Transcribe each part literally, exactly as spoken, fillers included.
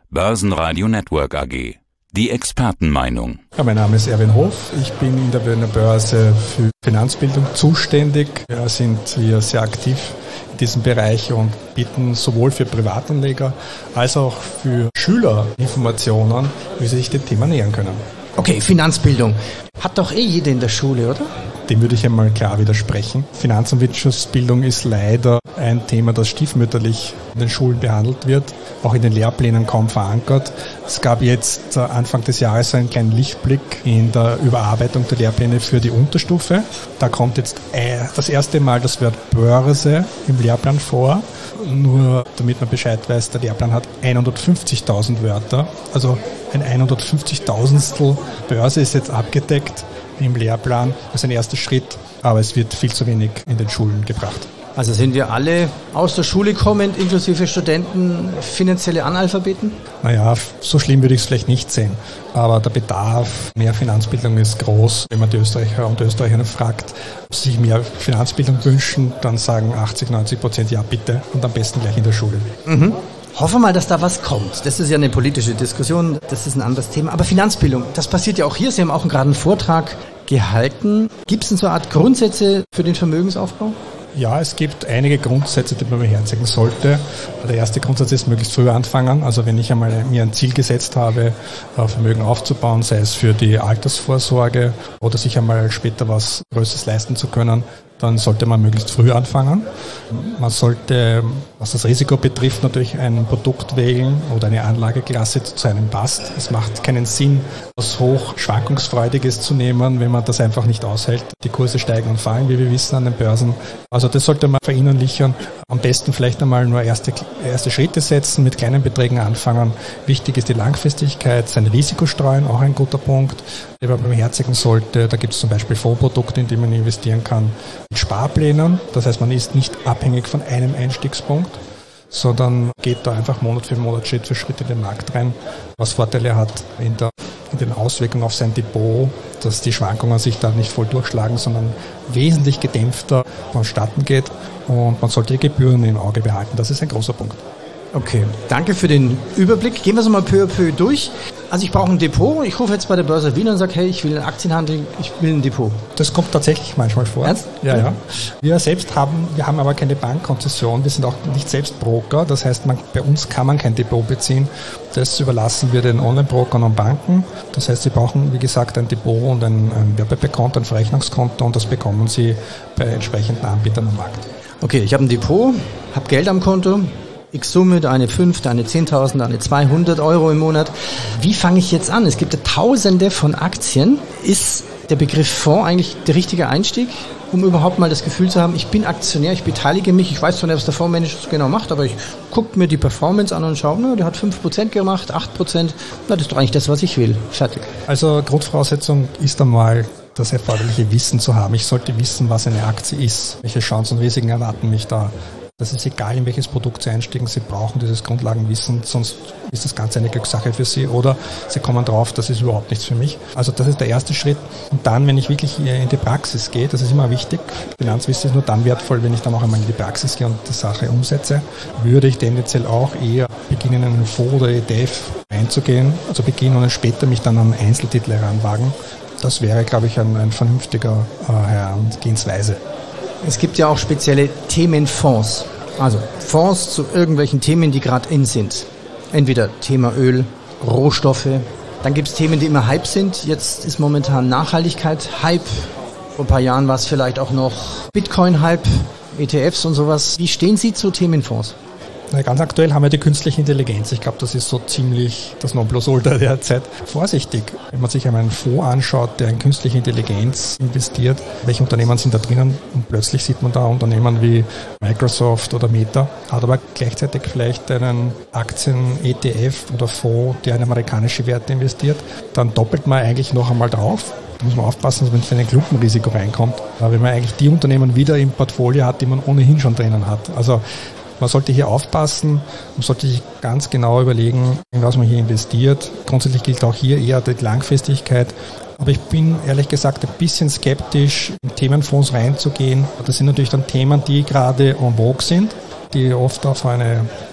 Börsenradio Network A G. Die Expertenmeinung. Ja, mein Name ist Erwin Hof. Ich bin in der Wiener Börse für Finanzbildung zuständig. Wir sind hier sehr aktiv in diesem Bereich und bieten sowohl für Privatanleger als auch für Schüler Informationen, wie sie sich dem Thema nähern können. Okay, Finanzbildung. Hat doch eh jeder in der Schule, oder? Dem würde ich einmal klar widersprechen. Finanz- und Wirtschaftsbildung ist leider ein Thema, das stiefmütterlich in den Schulen behandelt wird, auch in den Lehrplänen kaum verankert. Es gab jetzt Anfang des Jahres einen kleinen Lichtblick in der Überarbeitung der Lehrpläne für die Unterstufe. Da kommt jetzt das erste Mal das Wort Börse im Lehrplan vor. Nur damit man Bescheid weiß, der Lehrplan hat hundertfünfzigtausend Wörter, also ein hundertfünfzigtausendstel Börse ist jetzt abgedeckt im Lehrplan. Das ist ein erster Schritt, aber es wird viel zu wenig in den Schulen gebracht. Also sind wir alle aus der Schule kommend, inklusive Studenten, finanzielle Analphabeten? Naja, so schlimm würde ich es vielleicht nicht sehen. Aber der Bedarf mehr Finanzbildung ist groß. Wenn man die Österreicher und Österreicher fragt, ob sie sich mehr Finanzbildung wünschen, dann sagen achtzig, neunzig Prozent ja bitte und am besten gleich in der Schule. Mhm. Hoffen wir mal, dass da was kommt. Das ist ja eine politische Diskussion, das ist ein anderes Thema. Aber Finanzbildung, das passiert ja auch hier. Sie haben auch gerade einen Vortrag gehalten. Gibt es denn so eine Art Grundsätze für den Vermögensaufbau? Ja, es gibt einige Grundsätze, die man beherzigen sollte. Der erste Grundsatz ist, möglichst früh anfangen. Also wenn ich einmal mir ein Ziel gesetzt habe, Vermögen aufzubauen, sei es für die Altersvorsorge oder sich einmal später was Größeres leisten zu können, dann sollte man möglichst früh anfangen. Man sollte, was das Risiko betrifft, natürlich ein Produkt wählen oder eine Anlageklasse zu einem passt. Es macht keinen Sinn, was hoch Schwankungsfreudiges zu nehmen, wenn man das einfach nicht aushält. Die Kurse steigen und fallen, wie wir wissen, an den Börsen. Also das sollte man verinnerlichen. Am besten vielleicht einmal nur erste, erste Schritte setzen, mit kleinen Beträgen anfangen. Wichtig ist die Langfristigkeit, sein Risiko streuen, auch ein guter Punkt, den man beherzigen sollte. Da gibt es zum Beispiel Fondsprodukte, in die man investieren kann. Mit Sparplänen, das heißt, man ist nicht abhängig von einem Einstiegspunkt, sondern geht da einfach Monat für Monat, Schritt für Schritt in den Markt rein, was Vorteile hat in, der, in den Auswirkungen auf sein Depot, dass die Schwankungen sich da nicht voll durchschlagen, sondern wesentlich gedämpfter vonstatten geht und man sollte die Gebühren im Auge behalten. Das ist ein großer Punkt. Okay, danke für den Überblick. Gehen wir es mal peu à peu durch. Also ich brauche ein Depot. Ich rufe jetzt bei der Börse Wien und sage, hey, ich will einen Aktienhandel, ich will ein Depot. Das kommt tatsächlich manchmal vor. Ernst? Ja, ja. Wir selbst haben, wir haben aber keine Bankkonzession. Wir sind auch nicht selbst Broker. Das heißt, man, bei uns kann man kein Depot beziehen. Das überlassen wir den Online-Brokern und Banken. Das heißt, sie brauchen, wie gesagt, ein Depot und ein, ein Werbekonto, ein Verrechnungskonto und das bekommen sie bei entsprechenden Anbietern am Markt. Okay, ich habe ein Depot, habe Geld am Konto. X Summe, der eine fünf, der eine zehntausend, der eine zweihundert Euro im Monat. Wie fange ich jetzt an? Es gibt ja tausende von Aktien. Ist der Begriff Fonds eigentlich der richtige Einstieg, um überhaupt mal das Gefühl zu haben, ich bin Aktionär, ich beteilige mich, ich weiß zwar nicht, was der Fondsmanager so genau macht, aber ich gucke mir die Performance an und schaue, na, der hat fünf Prozent gemacht, acht Prozent, na, das ist doch eigentlich das, was ich will. Fertig. Also Grundvoraussetzung ist einmal, das erforderliche Wissen zu haben. Ich sollte wissen, was eine Aktie ist, welche Chancen und Risiken erwarten mich da. Das ist egal, in welches Produkt Sie einsteigen, Sie brauchen dieses Grundlagenwissen, sonst ist das Ganze eine Glückssache für Sie oder Sie kommen drauf, das ist überhaupt nichts für mich. Also das ist der erste Schritt. Und dann, wenn ich wirklich in die Praxis gehe, das ist immer wichtig, Finanzwissen ist nur dann wertvoll, wenn ich dann auch einmal in die Praxis gehe und die Sache umsetze, würde ich tendenziell auch eher beginnen, in einen Fonds oder E T F einzugehen, also beginnen und später mich dann an Einzeltitel heranwagen. Das wäre, glaube ich, ein, ein vernünftiger äh, Herangehensweise. Es gibt ja auch spezielle Themenfonds, also Fonds zu irgendwelchen Themen, die gerade in sind. Entweder Thema Öl, Rohstoffe, dann gibt es Themen, die immer Hype sind. Jetzt ist momentan Nachhaltigkeit Hype. Vor ein paar Jahren war es vielleicht auch noch Bitcoin-Hype, E T Fs und sowas. Wie stehen Sie zu Themenfonds? Na, ganz aktuell haben wir die künstliche Intelligenz. Ich glaube, das ist so ziemlich das Nonplusultra der Zeit. Vorsichtig, wenn man sich einmal einen Fonds anschaut, der in künstliche Intelligenz investiert, welche Unternehmen sind da drinnen und plötzlich sieht man da Unternehmen wie Microsoft oder Meta, hat aber gleichzeitig vielleicht einen Aktien-E T F oder Fonds, der in amerikanische Werte investiert, dann doppelt man eigentlich noch einmal drauf. Da muss man aufpassen, dass man nicht in ein Klumpenrisiko reinkommt, weil man eigentlich die Unternehmen wieder im Portfolio hat, die man ohnehin schon drinnen hat. Also man sollte hier aufpassen, man sollte sich ganz genau überlegen, in was man hier investiert. Grundsätzlich gilt auch hier eher die Langfristigkeit. Aber ich bin ehrlich gesagt ein bisschen skeptisch, in Themenfonds reinzugehen. Das sind natürlich dann Themen, die gerade en vogue sind, die oft auf eine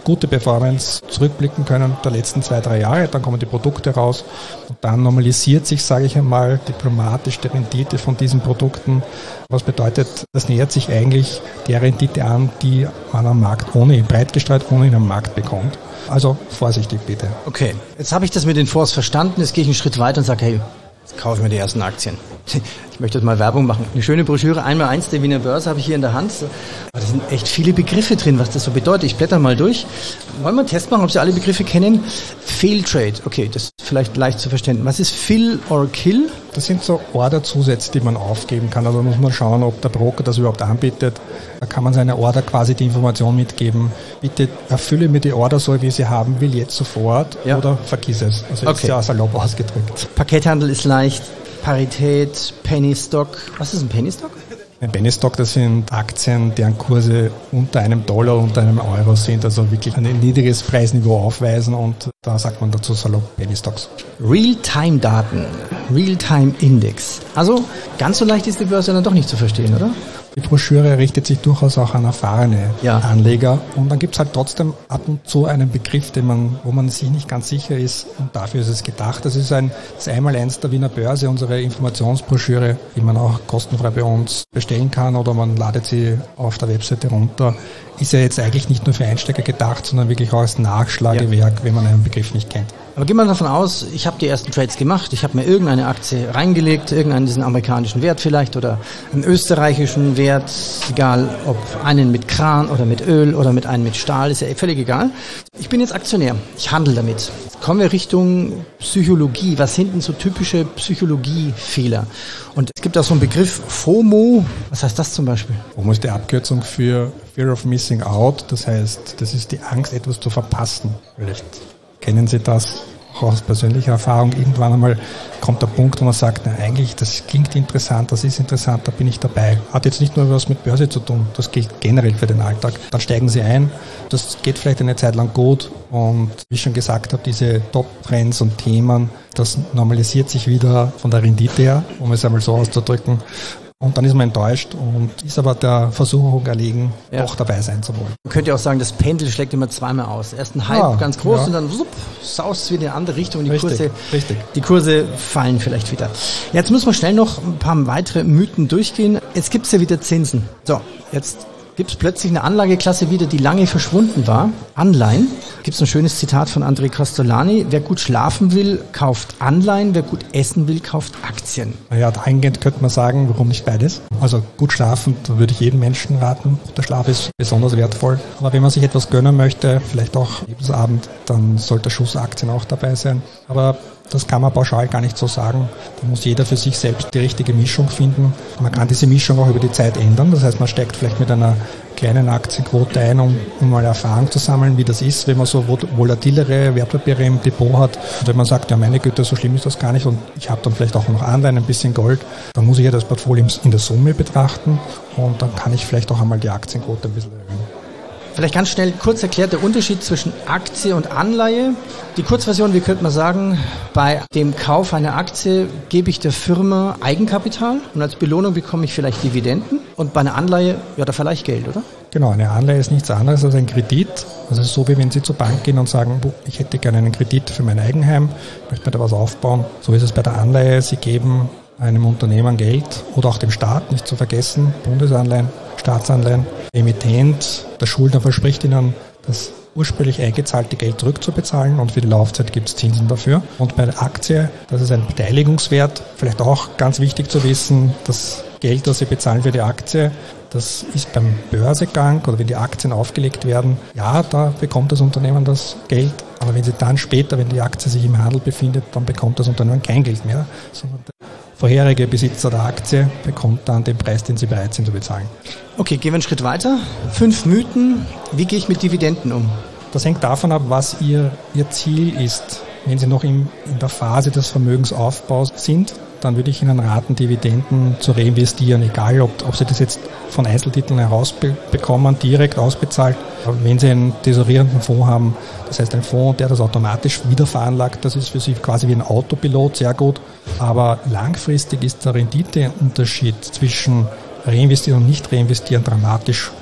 gute Performance zurückblicken können der letzten zwei, drei Jahre, dann kommen die Produkte raus und dann normalisiert sich, sage ich einmal, diplomatisch die Rendite von diesen Produkten. Was bedeutet, das nähert sich eigentlich der Rendite an, die man am Markt ohnehin, breit gestreut ohnehin am Markt bekommt. Also vorsichtig bitte. Okay, jetzt habe ich das mit den Fonds verstanden, jetzt gehe ich einen Schritt weiter und sage, hey, jetzt kaufe ich mir die ersten Aktien. Ich möchte jetzt mal Werbung machen. Eine schöne Broschüre, einmal eins der Wiener Börse habe ich hier in der Hand. Da sind echt viele Begriffe drin, was das so bedeutet. Ich blätter mal durch. Wollen wir einen Test machen, ob Sie alle Begriffe kennen? Fail Trade, okay, das ist vielleicht leicht zu verstehen. Was ist Fill or Kill? Das sind so Orderzusätze, die man aufgeben kann. Also muss man schauen, ob der Broker das überhaupt anbietet. Da kann man seine Order quasi die Information mitgeben. Bitte erfülle mir die Order so, wie ich sie haben will, jetzt sofort, ja. Oder vergiss es. Also okay. Ist ja salopp ausgedrückt. Pakethandel ist leicht. Parität, Penny Stock. Was ist ein Penny Stock? Ein Penny Stock, das sind Aktien, deren Kurse unter einem Dollar, unter einem Euro sind, also wirklich ein niedriges Preisniveau aufweisen und da sagt man dazu salopp Penny Stocks. Real-Time-Daten, Real-Time-Index. Also ganz so leicht ist die Börse dann doch nicht zu verstehen, oder? Die Broschüre richtet sich durchaus auch an erfahrene ja. Anleger und dann gibt es halt trotzdem ab und zu einen Begriff, den man, wo man sich nicht ganz sicher ist und dafür ist es gedacht. Das ist ein das Einmaleins der Wiener Börse, unsere Informationsbroschüre, die man auch kostenfrei bei uns bestellen kann oder man ladet sie auf der Webseite runter. Ist ja jetzt eigentlich nicht nur für Einsteiger gedacht, sondern wirklich auch als Nachschlagewerk, ja. Wenn man einen Begriff nicht kennt. Aber gehen wir davon aus, ich habe die ersten Trades gemacht, ich habe mir irgendeine Aktie reingelegt, irgendeinen diesen amerikanischen Wert vielleicht oder einen österreichischen Wert, egal ob einen mit Kran oder mit Öl oder mit einem mit Stahl, ist ja völlig egal. Ich bin jetzt Aktionär, ich handle damit. Kommen wir Richtung Psychologie. Was sind denn so typische Psychologiefehler? Und es gibt auch so einen Begriff FOMO. Was heißt das zum Beispiel? FOMO ist die Abkürzung für Fear of Missing Out. Das heißt, das ist die Angst, etwas zu verpassen. Vielleicht kennen Sie das auch aus persönlicher Erfahrung. Irgendwann einmal kommt der Punkt, wo man sagt, na, eigentlich, das klingt interessant, das ist interessant, da bin ich dabei. Hat jetzt nicht nur was mit Börse zu tun, das gilt generell für den Alltag. Dann steigen Sie ein, das geht vielleicht eine Zeit lang gut und wie ich schon gesagt habe, diese Top-Trends und Themen, das normalisiert sich wieder von der Rendite her, um es einmal so auszudrücken. Und dann ist man enttäuscht und ist aber der Versuchung erlegen, ja. Auch dabei sein zu wollen. Man könnte auch sagen, das Pendel schlägt immer zweimal aus. Erst ein Hype, ja, ganz groß, ja. Und dann wupp, saust es wieder in eine andere Richtung und die, richtig, Kurse, richtig. die Kurse fallen vielleicht wieder. Jetzt müssen wir schnell noch ein paar weitere Mythen durchgehen. Jetzt gibt es ja wieder Zinsen. So, jetzt gibt es plötzlich eine Anlageklasse wieder, die lange verschwunden war. Anleihen. Gibt es ein schönes Zitat von André Costolani. Wer gut schlafen will, kauft Anleihen. Wer gut essen will, kauft Aktien. Naja, eingehend könnte man sagen, warum nicht beides? Also gut schlafen, da würde ich jedem Menschen raten. Der Schlaf ist besonders wertvoll. Aber wenn man sich etwas gönnen möchte, vielleicht auch Lebensabend, dann sollte Schuss Aktien auch dabei sein. Aber das kann man pauschal gar nicht so sagen. Da muss jeder für sich selbst die richtige Mischung finden. Man kann diese Mischung auch über die Zeit ändern. Das heißt, man steigt vielleicht mit einer kleinen Aktienquote ein, um, um mal Erfahrung zu sammeln, wie das ist, wenn man so volatilere Wertpapiere im Depot hat. Und wenn man sagt, ja meine Güte, so schlimm ist das gar nicht und ich habe dann vielleicht auch noch Anleihen, ein bisschen Gold, dann muss ich ja das Portfolio in der Summe betrachten und dann kann ich vielleicht auch einmal die Aktienquote ein bisschen erhöhen. Vielleicht ganz schnell kurz erklärt der Unterschied zwischen Aktie und Anleihe. Die Kurzversion, wie könnte man sagen, bei dem Kauf einer Aktie gebe ich der Firma Eigenkapital und als Belohnung bekomme ich vielleicht Dividenden und bei einer Anleihe, ja, da verleihe ich Geld, oder? Genau, eine Anleihe ist nichts anderes als ein Kredit. Das ist so, wie wenn Sie zur Bank gehen und sagen, ich hätte gerne einen Kredit für mein Eigenheim, möchte mir da was aufbauen. So ist es bei der Anleihe. Sie geben einem Unternehmen Geld oder auch dem Staat, nicht zu vergessen, Bundesanleihen, Staatsanleihen. Emittent, der Schuldner verspricht Ihnen, das ursprünglich eingezahlte Geld zurückzubezahlen und für die Laufzeit gibt es Zinsen dafür. Und bei der Aktie, das ist ein Beteiligungswert, vielleicht auch ganz wichtig zu wissen, das Geld, das Sie bezahlen für die Aktie, das ist beim Börsegang oder wenn die Aktien aufgelegt werden, ja, da bekommt das Unternehmen das Geld, aber wenn Sie dann später, wenn die Aktie sich im Handel befindet, dann bekommt das Unternehmen kein Geld mehr, sondern der vorherige Besitzer der Aktie bekommt dann den Preis, den Sie bereit sind zu bezahlen. Okay, gehen wir einen Schritt weiter. Fünf Mythen. Wie gehe ich mit Dividenden um? Das hängt davon ab, was Ihr, Ihr Ziel ist. Wenn Sie noch in, in der Phase des Vermögensaufbaus sind, dann würde ich Ihnen raten, Dividenden zu reinvestieren, egal ob, ob Sie das jetzt von Einzeltiteln herausbekommen, direkt ausbezahlt. Aber wenn Sie einen tesorierenden Fonds haben, das heißt ein Fonds, der das automatisch wieder veranlagt, das ist für Sie quasi wie ein Autopilot, sehr gut. Aber langfristig ist der Renditeunterschied zwischen reinvestieren und nicht reinvestieren dramatisch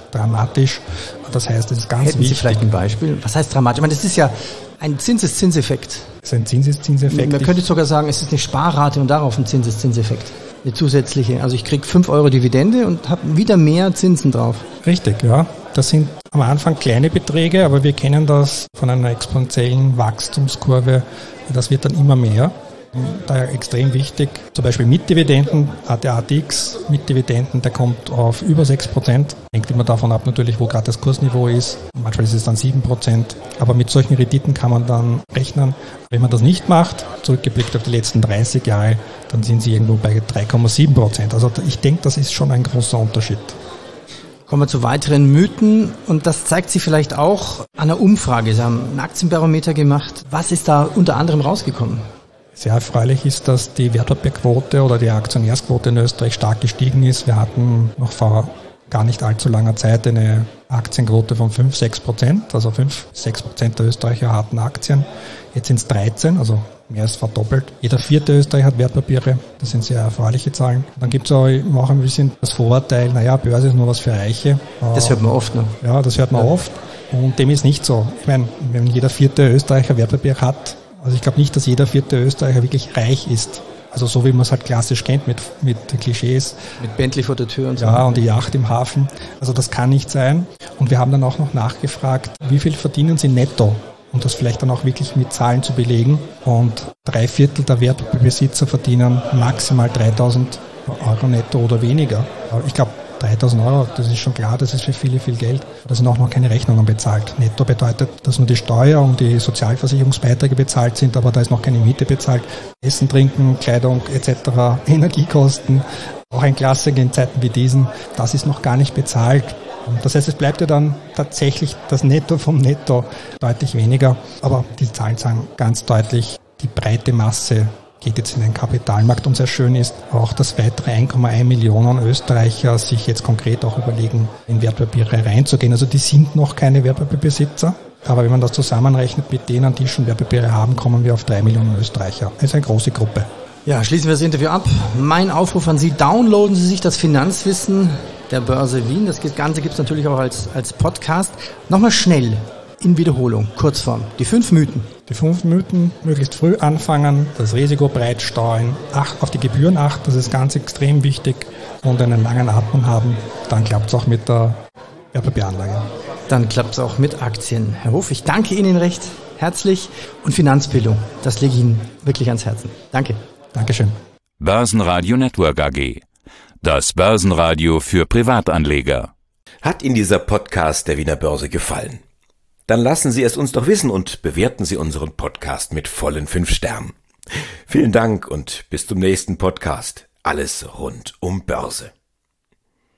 dramatisch. Das heißt, es ist ganz Hätten wichtig. Sie vielleicht ein Beispiel? Was heißt dramatisch? Ich meine, das ist ja ein Zinseszinseffekt. Das ist ein Zinseszinseffekt. Man könnte sogar sagen, es ist eine Sparrate und darauf ein Zinseszinseffekt. Eine zusätzliche. Also ich kriege fünf Euro Dividende und habe wieder mehr Zinsen drauf. Richtig, ja. Das sind am Anfang kleine Beträge, aber wir kennen das von einer exponentiellen Wachstumskurve. Das wird dann immer mehr. Daher extrem wichtig, zum Beispiel mit Dividenden, der A T X mit Dividenden, der kommt auf über sechs Prozent. Hängt immer davon ab natürlich, wo gerade das Kursniveau ist. Manchmal ist es dann sieben Prozent. Aber mit solchen Renditen kann man dann rechnen. Wenn man das nicht macht, zurückgeblickt auf die letzten dreißig Jahre, dann sind sie irgendwo bei drei Komma sieben Prozent. Also ich denke, das ist schon ein großer Unterschied. Kommen wir zu weiteren Mythen und das zeigt sich vielleicht auch an einer Umfrage. Sie haben einen Aktienbarometer gemacht. Was ist da unter anderem rausgekommen? Sehr erfreulich ist, dass die Wertpapierquote oder die Aktionärsquote in Österreich stark gestiegen ist. Wir hatten noch vor gar nicht allzu langer Zeit eine Aktienquote von fünf, sechs Prozent. Also fünf, sechs Prozent der Österreicher hatten Aktien. Jetzt sind es dreizehn, also mehr als verdoppelt. Jeder vierte Österreicher hat Wertpapiere. Das sind sehr erfreuliche Zahlen. Dann gibt es auch ein bisschen das Vorurteil, naja, Börse ist nur was für Reiche. Das hört man oft, ne? Ja, das hört man ja. oft. Und dem ist nicht so. Ich meine, wenn jeder vierte Österreicher Wertpapier hat, also ich glaube nicht, dass jeder vierte Österreicher wirklich reich ist. Also so wie man es halt klassisch kennt mit, mit Klischees. Mit Bentley vor der Tür und so. Ja, und die Yacht im Hafen. Also das kann nicht sein. Und wir haben dann auch noch nachgefragt, wie viel verdienen Sie netto? Und das vielleicht dann auch wirklich mit Zahlen zu belegen. Und drei Viertel der Wertpapierbesitzer verdienen maximal dreitausend Euro netto oder weniger. Ich glaube, dreitausend Euro, das ist schon klar, das ist für viele viel Geld. Da sind auch noch keine Rechnungen bezahlt. Netto bedeutet, dass nur die Steuer und die Sozialversicherungsbeiträge bezahlt sind, aber da ist noch keine Miete bezahlt. Essen, Trinken, Kleidung et cetera, Energiekosten, auch ein Klassiker in Zeiten wie diesen, das ist noch gar nicht bezahlt. Das heißt, es bleibt ja dann tatsächlich das Netto vom Netto deutlich weniger. Aber die Zahlen sagen ganz deutlich, die breite Masse geht jetzt in den Kapitalmarkt und sehr schön ist auch, dass weitere eins Komma eins Millionen Österreicher sich jetzt konkret auch überlegen, in Wertpapiere reinzugehen. Also die sind noch keine Wertpapierbesitzer, aber wenn man das zusammenrechnet mit denen, die schon Wertpapiere haben, kommen wir auf drei Millionen Österreicher. Das ist eine große Gruppe. Ja, schließen wir das Interview ab. Mein Aufruf an Sie, downloaden Sie sich das Finanzwissen der Börse Wien. Das Ganze gibt es natürlich auch als, als Podcast. Nochmal schnell, in Wiederholung, Kurzform, die fünf Mythen. Die fünf Mythen, möglichst früh anfangen, das Risiko breit streuen, acht, auf die Gebühren achten, das ist ganz extrem wichtig und einen langen Atem haben, dann klappt es auch mit der Wertpapieranlage. Dann klappt es auch mit Aktien. Herr Hof, ich danke Ihnen recht herzlich und Finanzbildung, das lege ich Ihnen wirklich ans Herzen. Danke. Dankeschön. Börsenradio Network A G. Das Börsenradio für Privatanleger. Hat Ihnen dieser Podcast der Wiener Börse gefallen? Dann lassen Sie es uns doch wissen und bewerten Sie unseren Podcast mit vollen fünf Sternen. Vielen Dank und bis zum nächsten Podcast. Alles rund um Börse.